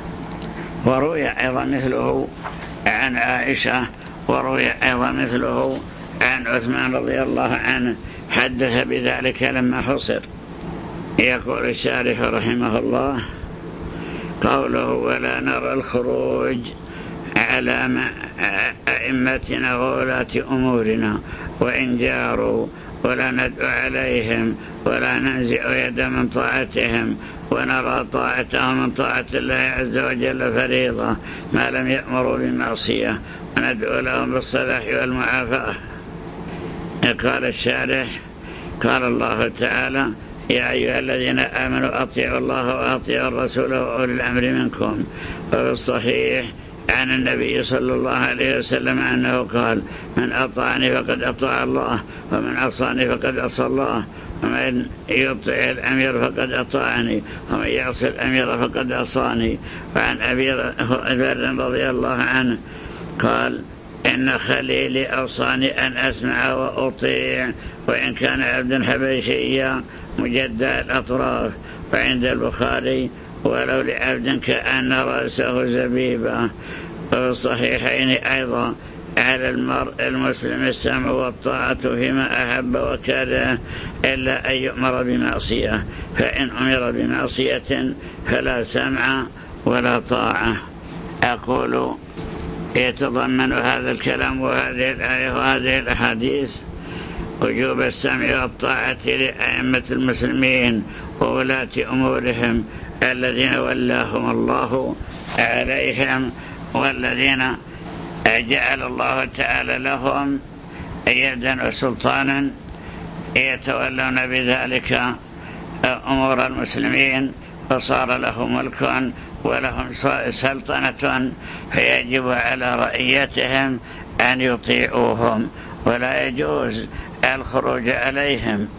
وروي أيضا مثله عن عائشة، وروي أيضا مثله عن عثمان رضي الله عنه، حدث بذلك لما حصر. يقول الشارح رحمه الله: قوله: ولا نرى الخروج على أئمتنا وولاة أمورنا وإن جاروا، ولا ندعو عليهم، ولا ننزع يد من طاعتهم، ونرى طاعتهم من طاعة الله عز وجل فريضة ما لم يأمروا بمعصية، وندعو لهم بالصلاح والمعافاة. قال الشارح: قال الله تعالى: يا أيها الذين آمنوا أطيعوا الله وأطيعوا الرسول وأولي الأمر منكم. وفي الصحيح عن النبي صلى الله عليه وسلم أنه قال: من أطاعني فقد أطاع الله، ومن عصاني فقد عصى الله، ومن يطع الأمير فقد أطاعني، ومن يعصي الأمير فقد عصاني. وعن أبي ذر رضي الله عنه قال: إن خليلي أوصاني أن أسمع وأطيع، وإن كان عبدا حبشيا مجدى الأطراف. وعند البخاري: ولو لعبد كأن رأسه زبيبة. وفي الصحيحين أيضا: على المرء المسلم السمع والطاعة فيما أحب وكره، إلا أن يؤمر بمعصية، فإن أمر بمعصية فلا سمع ولا طاعة. أقول: يتضمن هذا الكلام وهذه الآية وهذه الأحاديث وجوب السمع والطاعة لأئمة المسلمين وولاة أمورهم الذين ولاهم الله عليهم، والذين جعل الله تعالى لهم يدا وسلطانا يتولون بذلك أمور المسلمين، فصار لهم ملك ولهم سلطنة، فيجب على رعيتهم أن يطيعوهم، ولا يجوز الخروج عليهم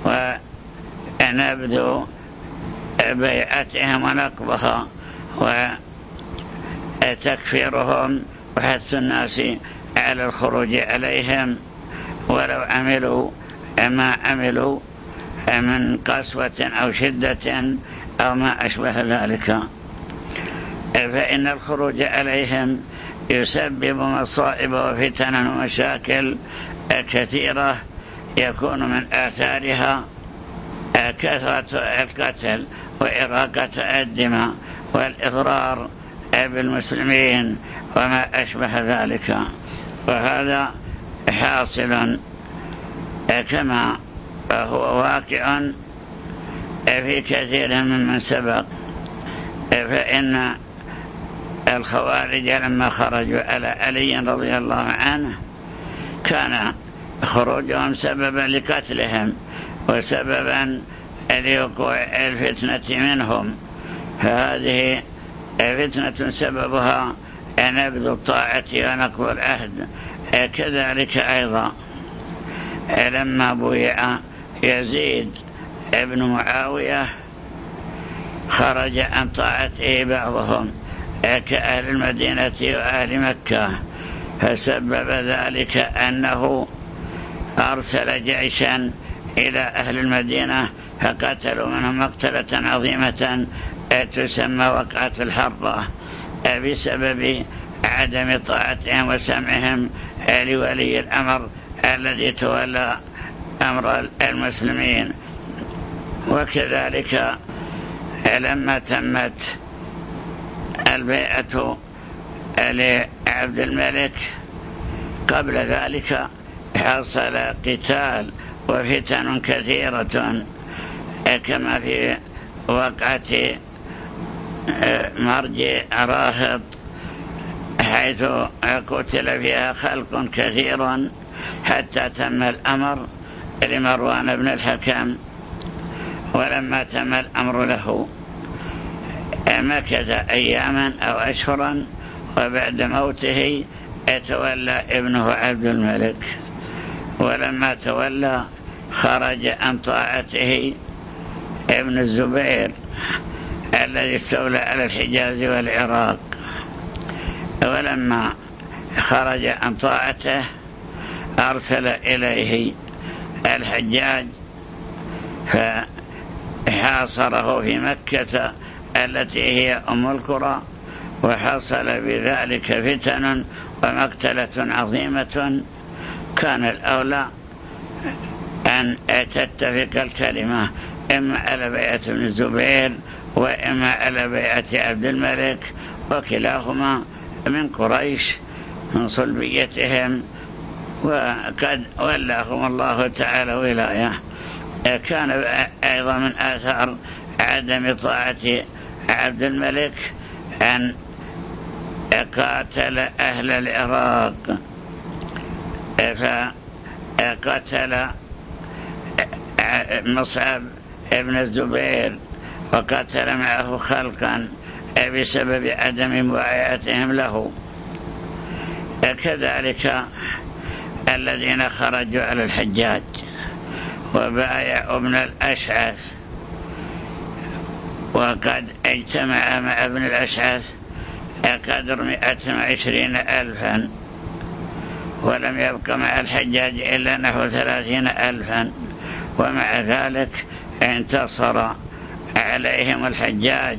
ونبذ بيعتهم ونقضها وتكفيرهم وحث الناس على الخروج عليهم ولو عملوا ما عملوا من قسوة أو شدة أو ما أشبه ذلك. فإن الخروج عليهم يسبب مصائب وفتن ومشاكل كثيرة، يكون من آثارها كثرة القتل وإراقة الدماء والإضرار بالمسلمين وما أشبه ذلك. وهذا حاصل كما هو واقع في كثير ممن سبق. فإن الخوارج لما خرجوا على علي رضي الله عنه كان خروجهم سببا لقتلهم وسببا لوقوع الفتنة منهم، فهذه فتنة سببها نبذ الطاعة ونقض العهد. كذلك أيضا لما بويع يزيد ابن معاوية خرج عن طاعته بعضهم كأهل المدينة وأهل مكة، فسبب ذلك أنه أرسل جيشا إلى أهل المدينة فقتلوا منهم مقتلة عظيمة تسمى وقعة الحرة بسبب عدم طاعتهم وسمعهم لولي الأمر الذي تولى أمر المسلمين. وكذلك لما تمت البيعة لعبد الملك قبل ذلك حصل قتال وفتن كثيرة كما في وقعة مرج راهط حيث قتل فيها خلق كثير حتى تم الأمر لمروان بن الحكم. ولما تم الأمر له مكث أياما أو أشهرا، وبعد موته تولى ابنه عبد الملك. ولما تولى خرج عن طاعته ابن الزبير الذي استولى على الحجاز والعراق. ولما خرج عن طاعته أرسل إليه الحجاج فحاصره في مكة التي هي أم القرى، وحصل بذلك فتن ومقتلة عظيمة. كان الأولى أن تتفق الكلمة إما على بيعة ابن الزبير وإما على بيعة عبد الملك، وكلاهما من قريش من صلبيتهم، وقد ولاهم الله تعالى ولاية. كان أيضا من آثار عدم طاعة عبد الملك أن قاتل أهل العراق، فقتل مصعب ابن الزبير وقتل معه خلقا بسبب عدم مبايعتهم له. كذلك الذين خرجوا على الحجاج وبايعوا ابن الأشعث، وقد اجتمع مع ابن الأشعث قدر 120,000، ولم يبق مع الحجاج إلا نحو 30,000. ومع ذلك انتصر عليهم الحجاج،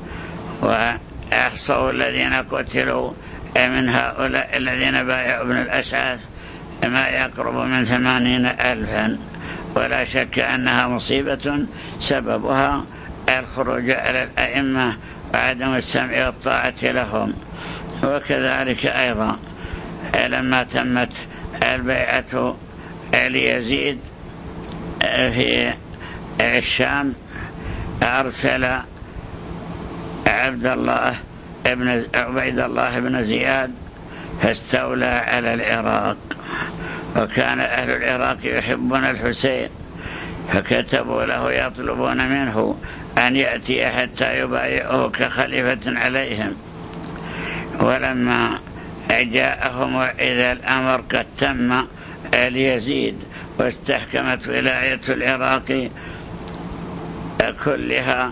وأحصوا الذين قتلوا من هؤلاء الذين بايعوا ابن الأشعث ما يقرب من 80,000. ولا شك أنها مصيبة سببها الخروج على الأئمة وعدم السمع والطاعة لهم. وكذلك أيضا لما تمت البيعة ليزيد في الشام أرسل عبيد الله بن زياد فاستولى على العراق. وكان أهل العراق يحبون الحسين، فكتبوا له يطلبون منه أن يأتي حتى يبايعه كخليفة عليهم. ولما جاءهم وإذا الأمر قد تم ليزيد واستحكمت ولاية العراق كلها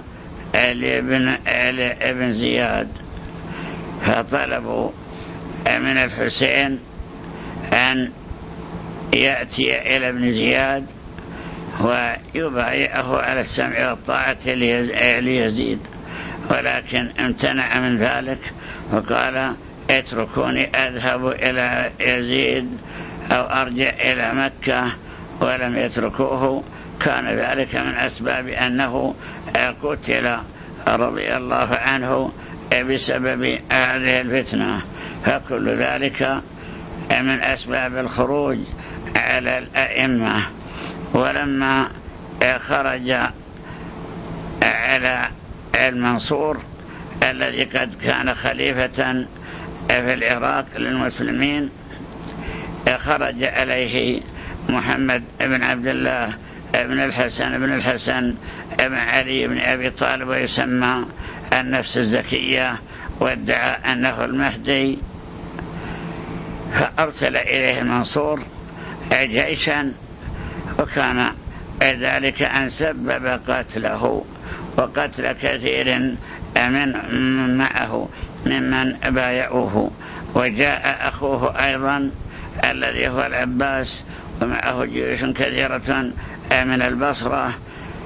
لابن زياد، فطلبوا من الحسين أن يأتي إلى ابن زياد ويبايعه على السمع والطاعة ليزيد، ولكن امتنع من ذلك وقال اتركوني أذهب إلى يزيد أو أرجع إلى مكة، ولم يتركوه. كان ذلك من أسباب أنه قتل رضي الله عنه بسبب هذه الفتنة. فكل ذلك من أسباب الخروج على الأئمة. ولما خرج على المنصور الذي قد كان خليفة في العراق للمسلمين، خرج عليه محمد بن عبد الله بن الحسن بن علي بن أبي طالب، ويسمى النفس الزكية، وادعى أنه المهدي. فأرسل إليه المنصور جيشا وكان ذلك أن سبب قتله وقتل كثير من معه ممن بايعوه. وجاء أخوه أيضا الذي هو العباس ومعه جيوش كثيرة من البصرة،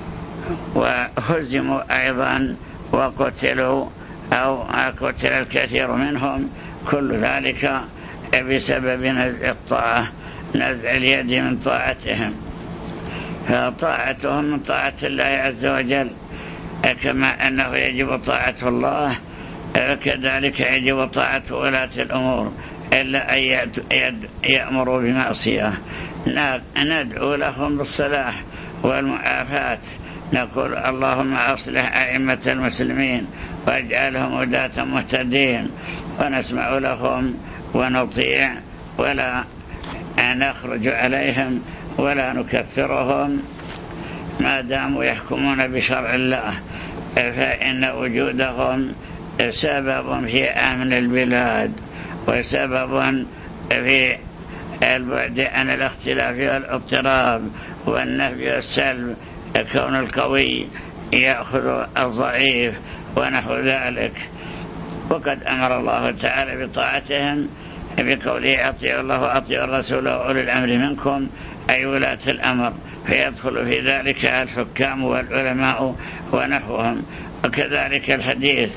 وهزموا أيضا وقتلوا أو قتل الكثير منهم. كل ذلك بسبب نزع اليد من طاعتهم. فطاعتهم من طاعة الله عز وجل، كما أنه يجب طاعة الله كذلك يجب طاعة ولاة الأمور، إلا أن يأمروا بمعصية ندعو لهم بالصلاح والمعافاة، نقول اللهم أصلح أئمة المسلمين واجعلهم هداة مهتدين، ونسمع لهم ونطيع ولا نخرج عليهم ولا نكفرهم ما داموا يحكمون بشرع الله، فإن وجودهم سبب في أمن البلاد وسبب في البعد عن الاختلاف والاضطراب والنفي والسلب، كون القوي يأخذ الضعيف ونحو ذلك. وقد أمر الله تعالى بطاعتهم بقوله أطيعوا الله وأطيعوا الرسول وأولي الأمر منكم، أي ولاة الأمر، فيدخل في ذلك الحكام والعلماء ونحوهم. وكذلك الحديث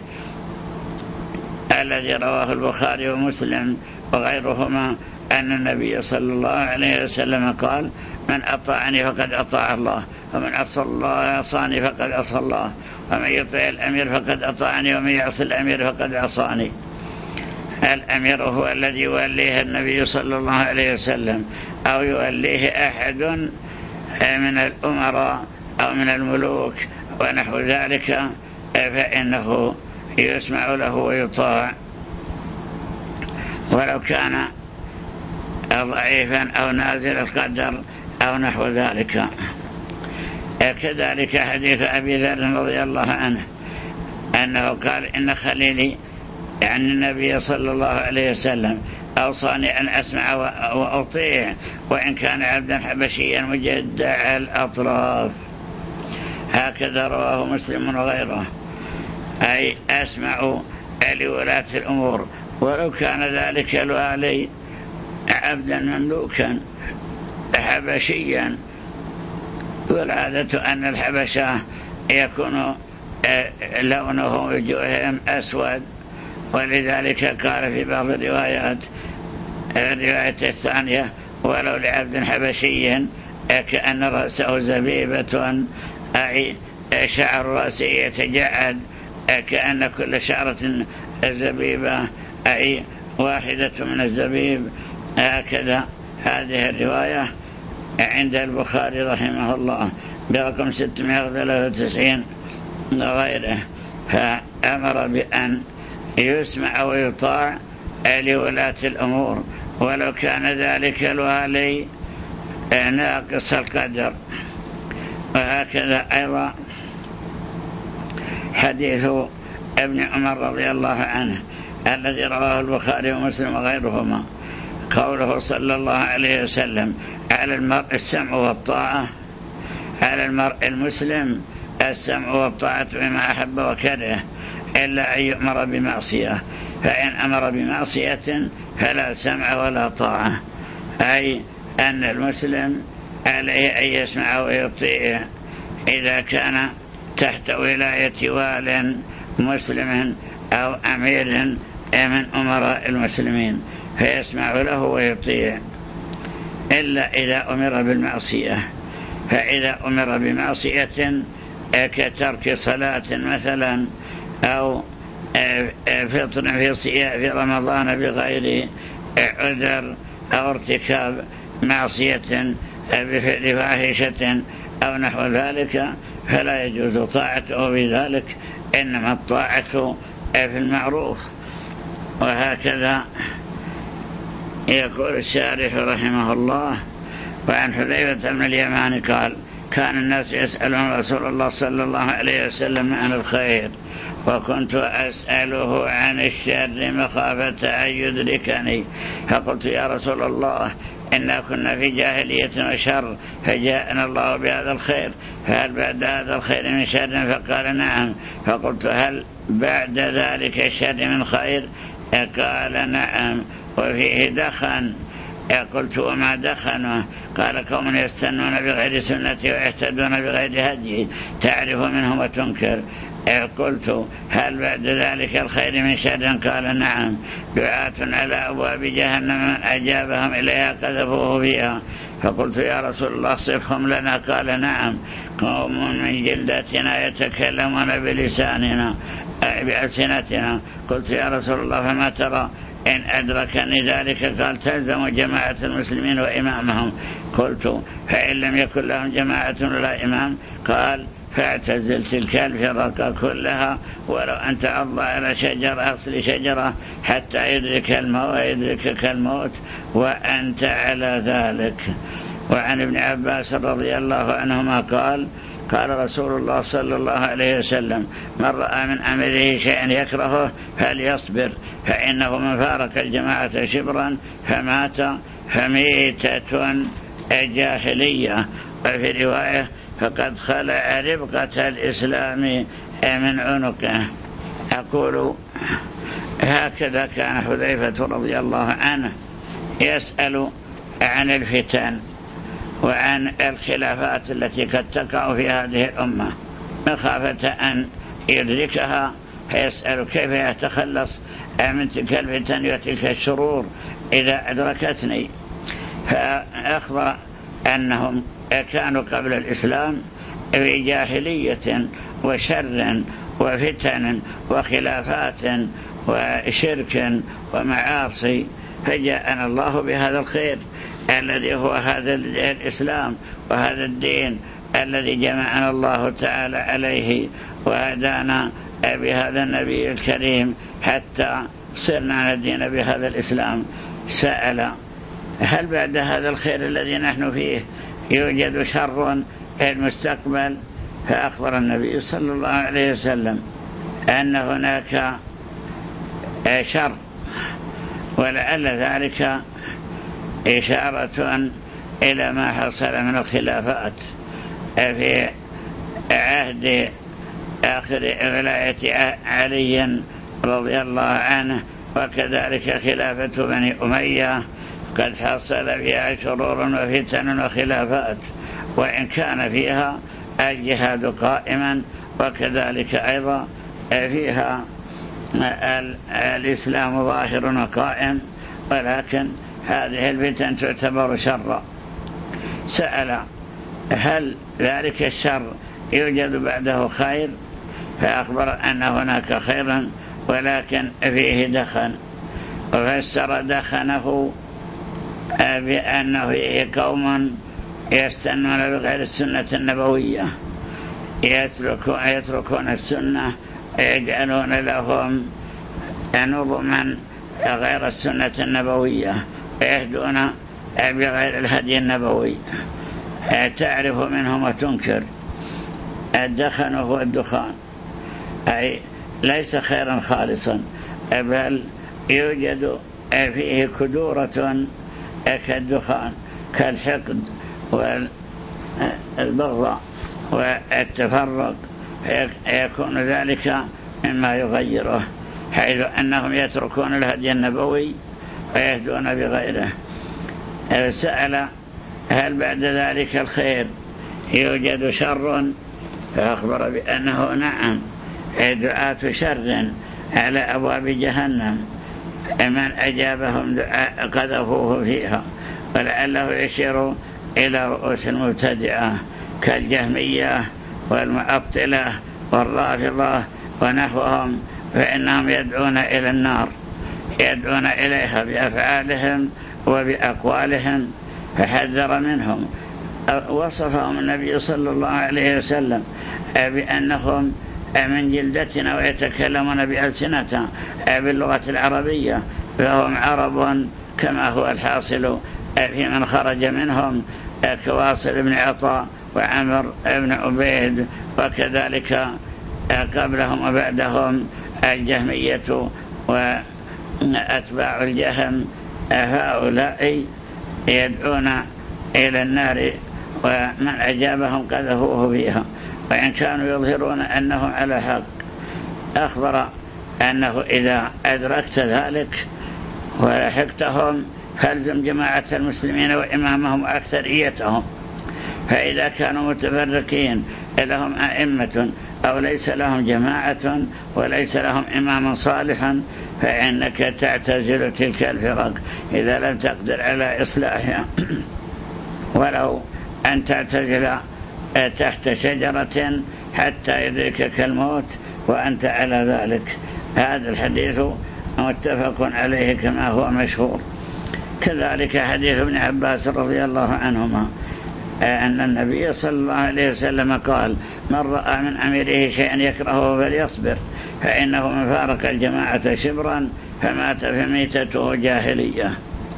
الذي رواه البخاري ومسلم وغيرهما أن النبي صلى الله عليه وسلم قال: من أطاعني فقد أطاع الله، ومن عصى الله عصاني فقد عصى الله، ومن يطيع الأمير فقد أطاعني، ومن يعصي الأمير فقد عصاني. الأمير هو الذي يوليه النبي صلى الله عليه وسلم أو يوليه أحد من الأمراء أو من الملوك ونحو ذلك، فإنه يسمع له ويطاع ولو كان ضعيفا أو نازل القدر أو نحو ذلك. كذلك حديث أبي ذر رضي الله عنه أنه قال: إن خليلي يعني النبي صلى الله عليه وسلم أوصاني أن أسمع وأطيع وإن كان عبدا حبشيا مجدع الأطراف. هكذا رواه مسلم وغيره، أي أسمع لولاة الأمور ولو كان ذلك الوالي عبدا مملوكا حبشيا. والعادة أن الحبشة يكون لونه وجوههم أسود، ولذلك قال في بعض الروايات الرواية الثانية: ولو لعبد حبشي كأن رأسه زبيبة، أي شعر رأسه يتجعد كأن كل شعرة زبيبة، أي واحدة من الزبيب. هكذا هذه الرواية عند البخاري رحمه الله برقم 693 وغيره. فأمر بأن يسمع ويطاع لولاة الأمور ولو كان ذلك الوالي ناقص القدر. وهكذا أيضا حديث ابن عمر رضي الله عنه الذي رواه البخاري ومسلم وغيرهما، قوله صلى الله عليه وسلم: على المرء السمع والطاعة، على المرء المسلم السمع والطاعة بما أحب وكره، إلا أن يؤمر بمعصية، فإن أمر بمعصية فلا سمع ولا طاعة. أي أن المسلم عليه أن يسمع ويطيع إذا كان تحت ولاية وال مسلم أو أمير من أمراء المسلمين، فيسمع له ويطيع، إلا إذا أمر بالمعصية. فإذا أمر بمعصية كترك صلاة مثلا أو فطر في رمضان بغير عذر أو ارتكاب معصية بفعل فاحشة أو نحو ذلك، فلا يجوز طاعته بذلك، إنما الطاعة في المعروف. وهكذا يقول الشارح رحمه الله: وعن حذيفة بن اليمان قال: كان الناس يسألون رسول الله صلى الله عليه وسلم عن الخير، وكنت أسأله عن الشر مخافة أن يدركني، فقلت: يا رسول الله، إنا كنا في جاهلية وشر فجاءنا الله بهذا الخير، فهل بعد هذا الخير من شر؟ فقال نعم. فقلت هل بعد ذلك الشر من خير؟ قال نعم وفيه دخن. قلت وما دخنه؟ قال قوم يستنون بغير سنتي ويهتدون بغير هدي تعرف منهم وتنكر. قلت هل بعد ذلك الخير من شر؟ قال نعم دعاة على أبواب جهنم من أجابهم إليها قذفوه فيها. فقلت يا رسول الله صفهم لنا. قال نعم قوم من جلدتنا يتكلمون بلساننا بألسنتنا. قلت يا رسول الله فما ترى إن أدركني ذلك؟ قال تلزم جماعة المسلمين وإمامهم. قلت فإن لم يكن لهم جماعة ولا إمام؟ قال فاعتزل تلك الفرق كلها ولو أن تعض على شجرة أصل شجرة حتى يدركك الموت وأنت على ذلك. وعن ابن عباس رضي الله عنهما قال رسول الله صلى الله عليه وسلم من رأى من أمره شيئا يكرهه فليصبر فإنه من فارق الجماعة شبرا فمات فميتة جاهلية. وفي رواية فقد خلع ربقة الإسلام من عنقه. أقول هكذا كان حذيفة رضي الله عنه يسأل عن الفتن وعن الخلافات التي قد تقع في هذه الأمة مخافة أن يدركها، فيسأل كيف يتخلص من تلك الفتن وتلك الشرور إذا أدركتني. فأخبر أنهم كانوا قبل الإسلام في جاهلية وشر وفتن وخلافات وشرك ومعاصي، فجاءنا الله بهذا الخير الذي هو هذا الإسلام وهذا الدين الذي جمعنا الله تعالى عليه وهدانا بهذا النبي الكريم حتى صرنا ندين بهذا الإسلام. سأل هل بعد هذا الخير الذي نحن فيه يوجد شر المستقبل؟ فأخبر النبي صلى الله عليه وسلم أن هناك شر، ولعل ذلك إشارة إلى ما حصل من الخلافات في عهد آخر ولاية علي رضي الله عنه، وكذلك خلافة بني أمية قد حصل فيها شرور وفتن وخلافات، وإن كان فيها الجهاد قائما وكذلك أيضا فيها الإسلام ظاهر وقائم، ولكن هذه الفتن تعتبر شرا. سأل هل ذلك الشر يوجد بعده خير؟ فأخبر أن هناك خيرا ولكن فيه دخن، وفسر دخنه بأنه فيه قوم يستنون بغير السنة النبوية، يتركون السنة يجعلون لهم نظما غير السنة النبوية ويهدون بغير الهدي النبوي، تعرف منهم وتنكر. الدخن هو الدخان، أي ليس خيرا خالصا، بل يوجد فيه كدورة كالدخان كالحقد والبغض والتفرق، يكون ذلك مما يغيره، حيث أنهم يتركون الهدي النبوي ويهدون بغيره. سأل هل بعد ذلك الخير يوجد شر؟ فأخبر بأنه نعم، دعاة شر على أبواب جهنم من أجابهم دعاء قذفوه فيها، ولعله يشير إلى رؤوس المبتدعة كالجهمية والمعطلة والرافضة ونحوهم، فإنهم يدعون إلى النار، يدعون إليها بأفعالهم وبأقوالهم، فحذر منهم. وصفهم النبي صلى الله عليه وسلم بأنهم من جلدتنا ويتكلمون بألسنتنا باللغة العربية، فهم عرب كما هو الحاصل في من خرج منهم كواصل بن عطاء وعمر بن عبيد، وكذلك قبلهم وبعدهم الجهمية وأتباع الجهم. هؤلاء يدعون إلى النار، ومن أجابهم قذفوه فيها، وإن كانوا يظهرون أنهم على حق. أخبر أنه إذا أدركت ذلك ولحقتهم فالزم جماعة المسلمين وإمامهم وأكثريتهم، فإذا كانوا متفرقين لهم أئمة أو ليس لهم جماعة وليس لهم إمام صالحا فإنك تعتزل تلك الفرق إذا لم تقدر على إصلاحها، ولو أن تعتزل تحت شجرة حتى يدركك الموت وأنت على ذلك. هذا الحديث متفق عليه كما هو مشهور. كذلك حديث ابن عباس رضي الله عنهما أن النبي صلى الله عليه وسلم قال: من رأى من أميره شيئا يكرهه فليصبر، فإنه من فارق الجماعة شبرا فمات فميتته جاهلية.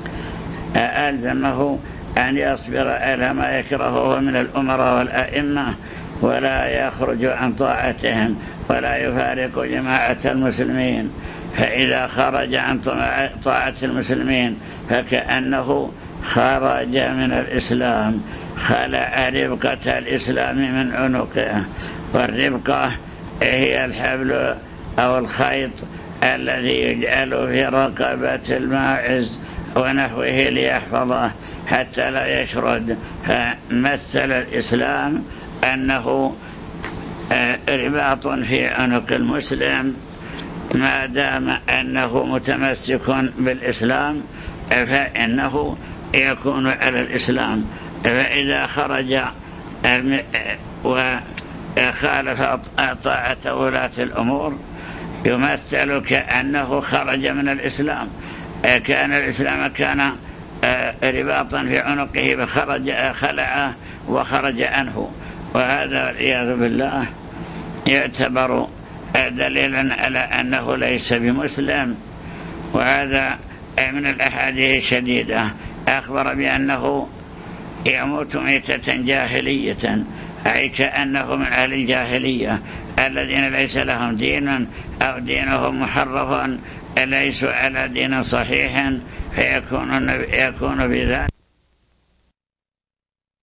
ألزمه أن يصبر على ما يكرهه من الأمراء والأئمة، ولا يخرج عن طاعتهم ولا يفارق جماعة المسلمين، فإذا خرج عن طاعة المسلمين فكأنه خرج من الإسلام، خلع ربقة الإسلام من عنقه. والربقة هي الحبل أو الخيط الذي يجعل في رقبة الماعز ونحوه ليحفظه حتى لا يشرد. فمثل الإسلام أنه رباط في عنق المسلم، ما دام أنه متمسك بالإسلام فإنه يكون على الإسلام. فإذا خرج وخالف طاعة ولاة الأمور يمثل كأنه خرج من الإسلام، كان الإسلام كان رباطا في عنقه خلعه وخرج عنه، وهذا والعياذ بالله يعتبر دليلا على أنه ليس بمسلم. وهذا من الأحاديث الشديدة. أخبر بأنه يموت ميتة جاهلية، أي كأنه من أهل الجاهلية الذين ليس لهم دين أو دينهم محرف، ليسوا على دين صحيح، فيكون بذلك